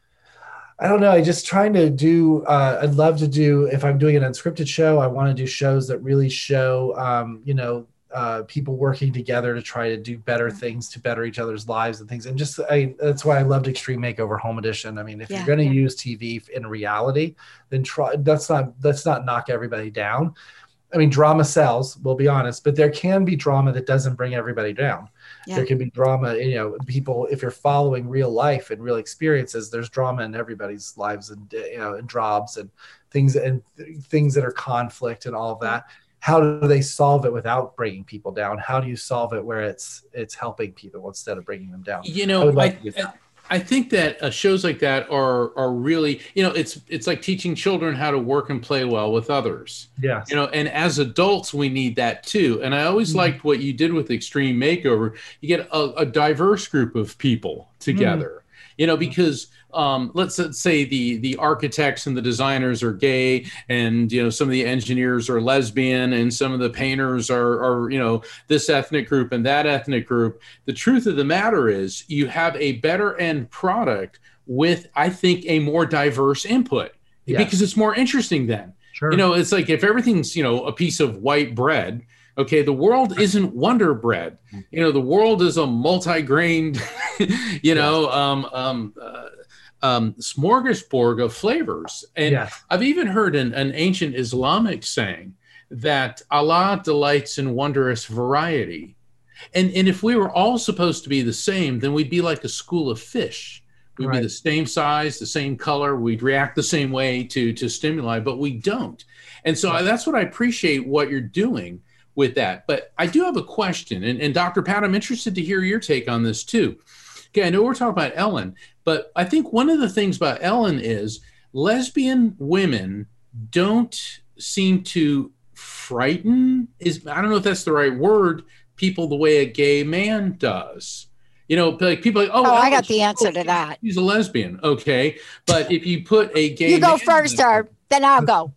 I don't know. I just trying to do, uh, I'd love to do, if I'm doing an unscripted show, I want to do shows that really show, um, you know, uh, people working together to try to do better things, to better each other's lives and things. And just, I, that's why I loved Extreme Makeover Home Edition. I mean, if Yeah, you're going to yeah. use T V in reality, then try, that's not, let's not knock everybody down. I mean, drama sells, we'll be honest, but there can be drama that doesn't bring everybody down. Yeah. There can be drama, you know, people, if you're following real life and real experiences, there's drama in everybody's lives, and, you know, and jobs and things, and th- things that are conflict and all of that. How do they solve it without bringing people down? How do you solve it where it's, it's helping people instead of bringing them down? You I know, would I, like to do that. I think that uh, shows like that are are really, you know, it's it's like teaching children how to work and play well with others. Yes. You know, and as adults, we need that too. And I always Mhm. liked what you did with Extreme Makeover. You get a, a diverse group of people together, you know, because um, let's, let's say the the architects and the designers are gay, and, you know, some of the engineers are lesbian, and some of the painters are, are, you know, this ethnic group and that ethnic group. The truth of the matter is you have a better end product with, I think, a more diverse input, Yes. because it's more interesting then. Sure. You know, it's like if everything's, you know, a piece of white bread, okay, the world isn't Wonder Bread. You know, the world is a multi-grained, you know, um, um, uh, um, smorgasbord of flavors. And Yes. I've even heard an, an ancient Islamic saying that Allah delights in wondrous variety. And, and if we were all supposed to be the same, then we'd be like a school of fish. We'd Right. be the same size, the same color. We'd react the same way to, to stimuli, but we don't. And so I, that's what I appreciate what you're doing with that. But I do have a question. And, and Doctor Pat, I'm interested to hear your take on this too. Okay, I know we're talking about Ellen, but I think one of the things about Ellen is lesbian women don't seem to frighten, is I don't know if that's the right word, people the way a gay man does. You know, like people are like, oh, Oh, I Ellen, got the she's- answer to that. She's a lesbian, okay. But if you put a gay You go man- first, sir. Then I'll go.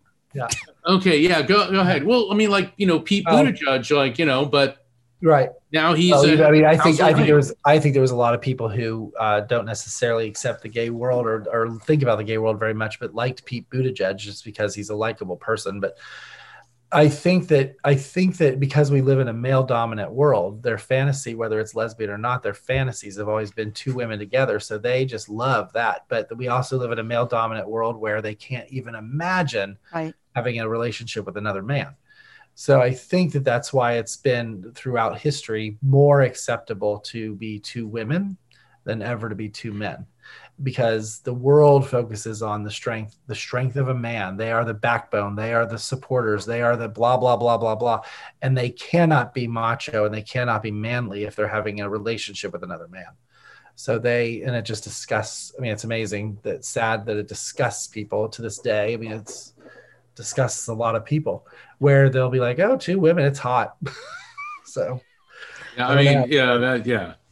Okay, yeah, go go ahead. Well, I mean, like, you know, Pete Oh. Buttigieg, like, you know, but Right. now he's. Well, a I mean, I think I household think there name. was I think there was a lot of people who uh, don't necessarily accept the gay world or or think about the gay world very much, but liked Pete Buttigieg just because he's a likable person. But I think that I think that because we live in a male dominant world, their fantasy, whether it's lesbian or not, their fantasies have always been two women together. So they just love that. But we also live in a male dominant world where they can't even imagine Right. having a relationship with another man. So I think that that's why it's been throughout history more acceptable to be two women than ever to be two men, because the world focuses on the strength, the strength of a man. They are the backbone. They are the supporters. They are the blah, blah, blah, blah, blah. And they cannot be macho and they cannot be manly if they're having a relationship with another man. So they, and it just disgusts, I mean, it's amazing that it's sad that it disgusts people to this day. I mean, it's disgusts a lot of people where they'll be like, oh, two women, it's hot. So Yeah, I I don't mean, know. yeah, that, yeah.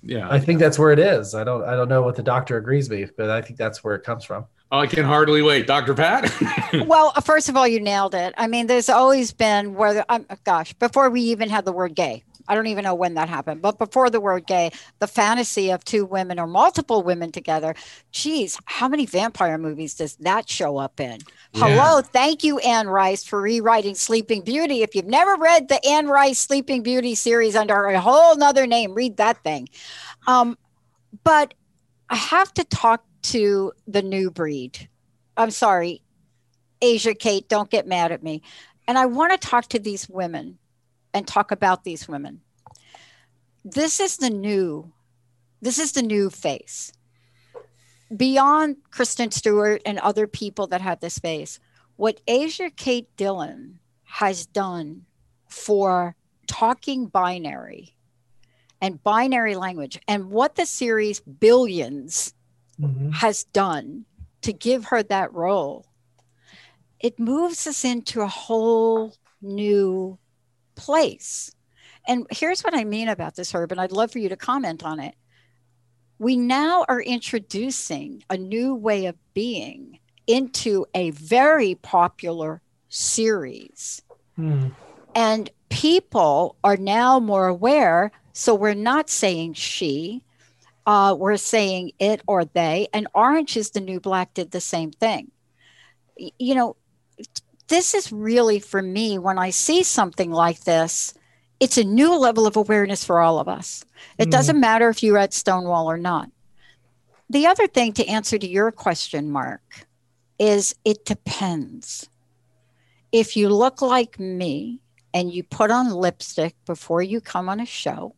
Yeah. I think that's where it is. I don't I don't know what the doctor agrees with me, but I think that's where it comes from. Oh, I can hardly wait. Doctor Pat? Well, first of all, you nailed it. I mean, there's always been where, the, um, gosh, before we even had the word gay, I don't even know when that happened, but before the word gay, the fantasy of two women or multiple women together, geez, how many vampire movies does that show up in? Yeah. Hello, thank you, Anne Rice, for rewriting Sleeping Beauty. If you've never read the Anne Rice Sleeping Beauty series under a whole nother name, read that thing. Um, but I have to talk to the new breed. I'm sorry, Asia Kate, don't get mad at me. And I want to talk to these women and talk about these women. This is the new, this is the new face. Beyond Kristen Stewart and other people that have this face, what Asia Kate Dillon has done for talking binary and binary language, and what the series Billions mm-hmm. has done to give her that role, it moves us into a whole new place. And here's what I mean about this, Herb, and I'd love for you to comment on it. We now are introducing a new way of being into a very popular series. Mm. And people are now more aware. So we're not saying she, uh, we're saying it or they. And Orange is the New Black did the same thing. You know, this is really, for me, when I see something like this, it's a new level of awareness for all of us. It mm. doesn't matter if you're at Stonewall or not. The other thing, to answer to your question, Mark, is it depends. If you look like me and you put on lipstick before you come on a show,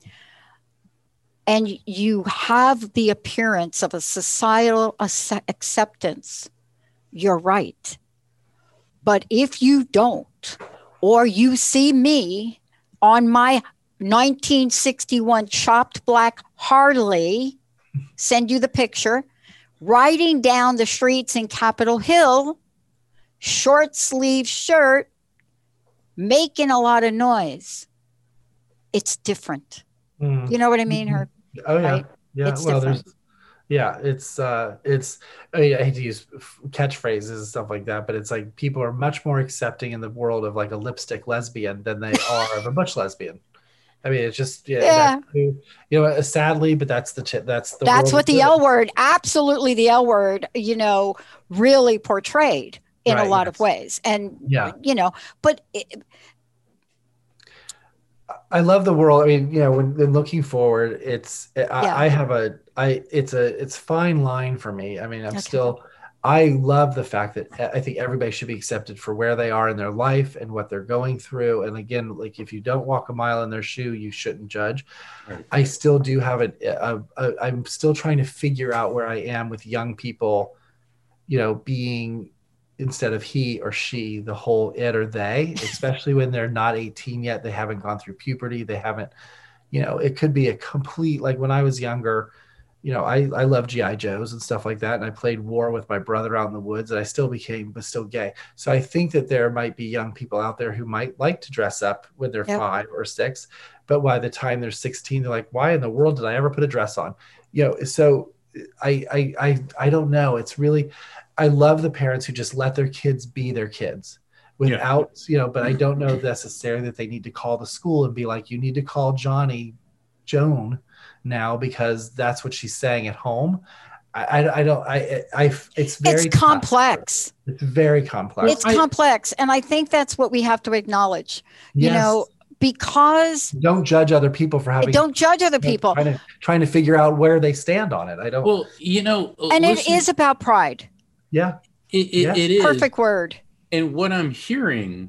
and you have the appearance of a societal acceptance, you're right. But if you don't, or you see me on my nineteen sixty-one chopped black Harley, send you the picture, riding down the streets in Capitol Hill, short sleeve shirt, making a lot of noise, it's different. Mm. You know what I mean, Herb? Oh yeah, right? Yeah. It's well, different. there's, yeah, it's, uh, it's. I mean, I hate to use catchphrases and stuff like that, but it's like people are much more accepting in the world of like a lipstick lesbian than they are of a butch lesbian. I mean, it's just yeah, yeah. you know, sadly, but that's the t- that's the that's world what the L word, absolutely the L word, you know, really portrayed in right, a lot yes. of ways, and yeah, you know, but. It, I love the world. I mean, you know, when, when looking forward, it's I, yeah. I have a I it's a it's fine line for me. I mean, I'm okay. still I love the fact that I think everybody should be accepted for where they are in their life and what they're going through. And again, like if you don't walk a mile in their shoe, you shouldn't judge. Right. I still do have a, a, a I'm still trying to figure out where I am with young people, you know, being instead of he or she, the whole it or they, especially when they're not eighteen yet, they haven't gone through puberty. They haven't, you know, it could be a complete, like when I was younger, you know, I, I love G I Joes and stuff like that. And I played war with my brother out in the woods, and I still became, but still gay. So I think that there might be young people out there who might like to dress up when they're yep. five or six, but by the time they're sixteen, they're like, why in the world did I ever put a dress on? You know, so I, I, I, I don't know. It's really, I love the parents who just let their kids be their kids without, yeah. you know, but I don't know necessarily that they need to call the school and be like, you need to call Johnny Joan now because that's what she's saying at home. I, I, I don't, I, I, it's very it's complex. Tough. It's very complex. It's I, complex. And I think that's what we have to acknowledge, yes. you know, because don't judge other people for having, don't judge other people trying to, trying to figure out where they stand on it. I don't, well, you know, and listen, it is about pride. Yeah, it, it, yeah. it is perfect word. And what I'm hearing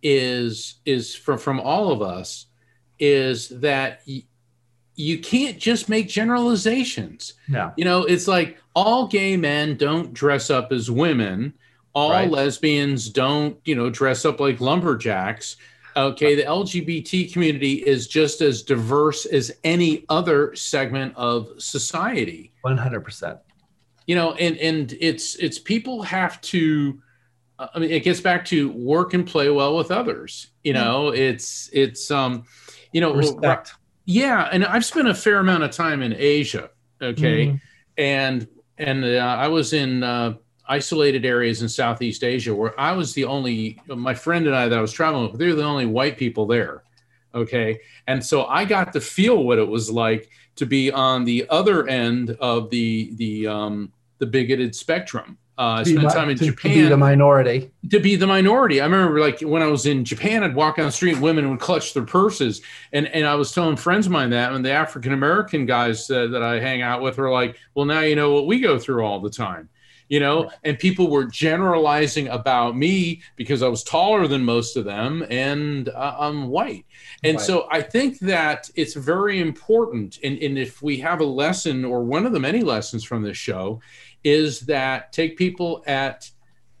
is is from from all of us is that y- you can't just make generalizations. No, you know, it's like all gay men don't dress up as women. All right. lesbians don't, you know, dress up like lumberjacks. Okay, the L G B T community is just as diverse as any other segment of society. one hundred percent. You know, and, and it's it's people have to, uh, I mean, it gets back to work and play well with others. You know, mm. it's it's um, you know, respect. Yeah, and I've spent a fair amount of time in Asia. Okay, Mhm. and and uh, I was in uh, isolated areas in Southeast Asia where I was the only, my friend and I that I was traveling with, they were the only white people there. Okay, and so I got to feel what it was like to be on the other end of the the um, the bigoted spectrum. Uh, I To be, spent mi- time in to, to Japan. be the minority. To be the minority. I remember like when I was in Japan, I'd walk down the street and women would clutch their purses. And, and I was telling friends of mine that, and the African-American guys uh, that I hang out with were like, well, now you know what we go through all the time, you know, Right. and people were generalizing about me because I was taller than most of them and uh, I'm white. And Right. so I think that it's very important. And, and if we have a lesson, or one of the many lessons from this show, is that take people at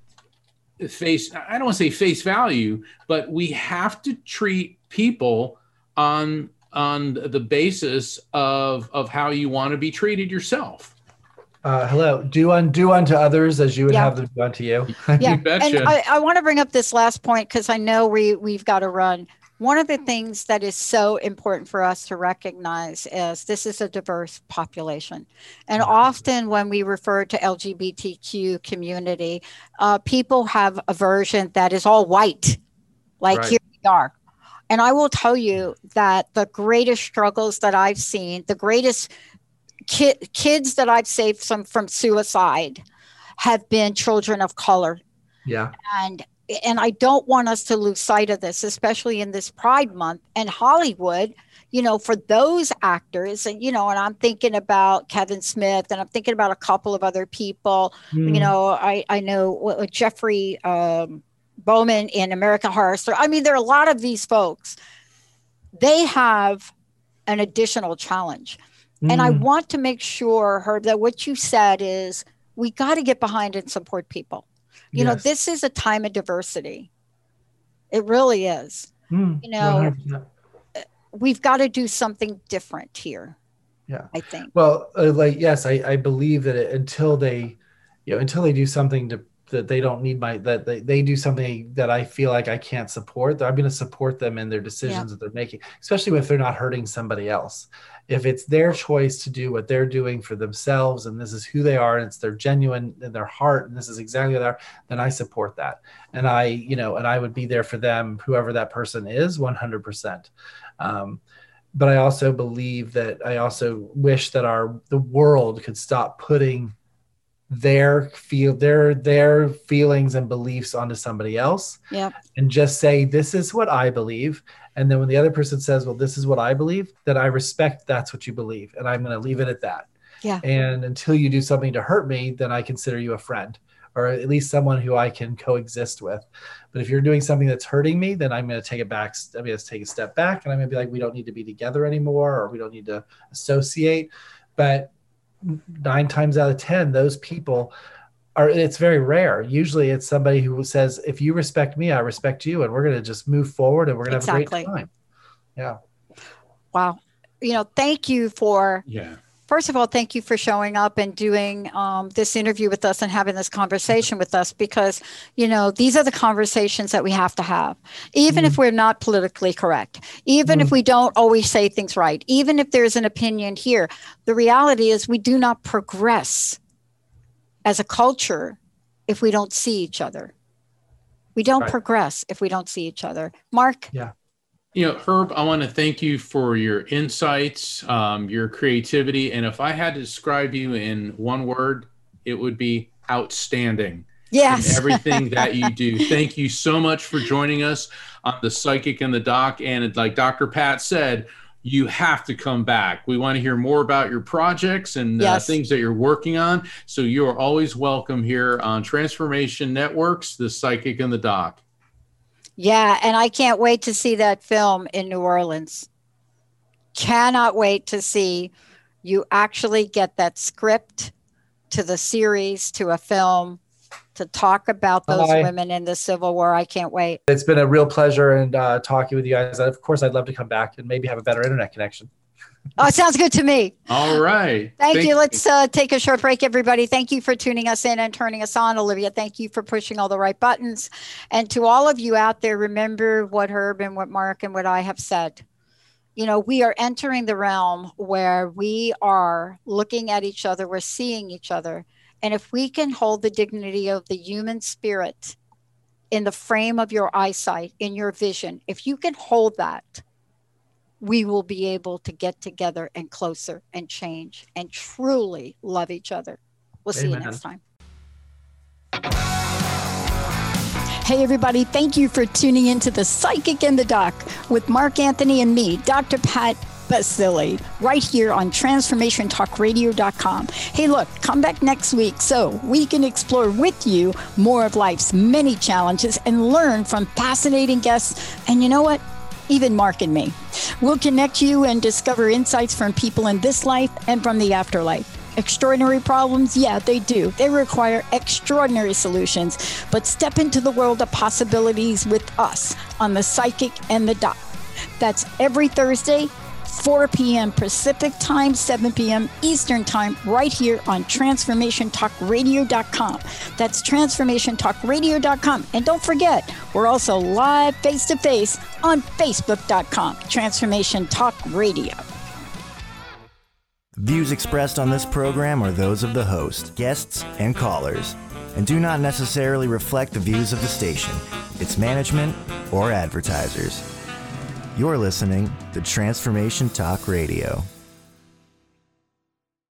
face, I don't want to say face value, but we have to treat people on on the basis of of how you want to be treated yourself. Uh, hello. Do unto unto others as you would Yeah. have them do unto you. Yeah, You betcha. and I, I want to bring up this last point because I know we we've got to run. One of the things that is so important for us to recognize is this is a diverse population. And often when we refer to L G B T Q community, uh, people have a version that is all white, like Right. here we are. And I will tell you that the greatest struggles that I've seen, the greatest ki- kids that I've saved from, from suicide have been children of color. Yeah. And and I don't want us to lose sight of this, especially in this Pride Month and Hollywood, you know, for those actors. And, you know, and I'm thinking about Kevin Smith and I'm thinking about a couple of other people. Mm. You know, I, I know uh, Jeffrey um, Bowman in American Horror Story. I mean, there are a lot of these folks. They have an additional challenge. And I Mm. want to make sure, Herb, that what you said is we got to get behind and support people. You know, Yes. this is a time of diversity. It really is. Mm. You know, one hundred percent. we've got to do something different here. Yeah. I think. Well, uh, like, yes, I, I believe that it, until they, you know, until they do something to, that they don't need my, that they, they do something that I feel like I can't support, that I'm going to support them in their decisions that they're making, especially if they're not hurting somebody else. If it's their choice to do what they're doing for themselves, and this is who they are, and it's their genuine in their heart, and this is exactly what they are, then I support that. And I, you know, and I would be there for them, whoever that person is, one hundred percent. Um, but I also believe that I also wish that our the world could stop putting their feel their their feelings and beliefs onto somebody else. Yep. And just say, this is what I believe. And then when the other person says, well, this is what I believe, that I respect that's what you believe. And I'm going to leave it at that. Yeah. And until you do something to hurt me, then I consider you a friend, or at least someone who I can coexist with. But if you're doing something that's hurting me, then I'm going to take it back. I'm going to take a step back, and I'm going to be like, we don't need to be together anymore, or we don't need to associate. But nine times out of ten, those people are, it's very rare. Usually it's somebody who says, if you respect me, I respect you, and we're going to just move forward, and we're going to have a Exactly. great time. Yeah. Wow. You know, thank you for, Yeah. first of all, thank you for showing up and doing um, this interview with us and having this conversation with us, because, you know, these are the conversations that we have to have, even Mm. if we're not politically correct, even if Mm. we don't always say things right, even if there's an opinion here. The reality is we do not progress as a culture if we don't see each other. We don't Right. progress if we don't see each other. Mark? You know, Herb, I want to thank you for your insights, um, your creativity. And if I had to describe you in one word, it would be outstanding. Yes. In everything that you do. Thank you so much for joining us on the Psychic and the Doc. And like Doctor Pat said, you have to come back. We want to hear more about your projects and Yes. uh, things that you're working on. So you are always welcome here on Transformation Networks, the Psychic and the Doc. Yeah, and I can't wait to see that film in New Orleans. Cannot wait to see you actually get that script to the series, to a film, to talk about those Bye. women in the Civil War. I can't wait. It's been a real pleasure and uh, talking with you guys. Of course, I'd love to come back and maybe have a better internet connection. Oh, it sounds good to me. All right. Thank, you. Let's uh, take a short break, everybody. Thank you for tuning us in and turning us on. Olivia, thank you for pushing all the right buttons. And to all of you out there, remember what Herb and what Mark and what I have said. You know, we are entering the realm where we are looking at each other, we're seeing each other. And if we can hold the dignity of the human spirit in the frame of your eyesight, in your vision, if you can hold that, we will be able to get together and closer and change and truly love each other. We'll see Amen. you next time. Hey, everybody. Thank you for tuning into The Psychic in the Doc with Mark Anthony and me, Doctor Pat Baccili, right here on transformation talk radio dot com. Hey, look, come back next week so we can explore with you more of life's many challenges and learn from fascinating guests. And you know what? Even Mark and me. We'll connect you and discover insights from people in this life and from the afterlife. Extraordinary problems? Yeah, they do. They require extraordinary solutions. But step into the world of possibilities with us on The Psychic and the Doc. That's every Thursday, four p.m. Pacific time, seven p.m. Eastern time, right here on transformation talk radio dot com. That's transformation talk radio dot com. And don't forget, we're also live face-to-face on facebook dot com, Transformation Talk Radio. Views expressed on this program are those of the host, guests, and callers, and do not necessarily reflect the views of the station, its management, or advertisers. You're listening to Transformation Talk Radio.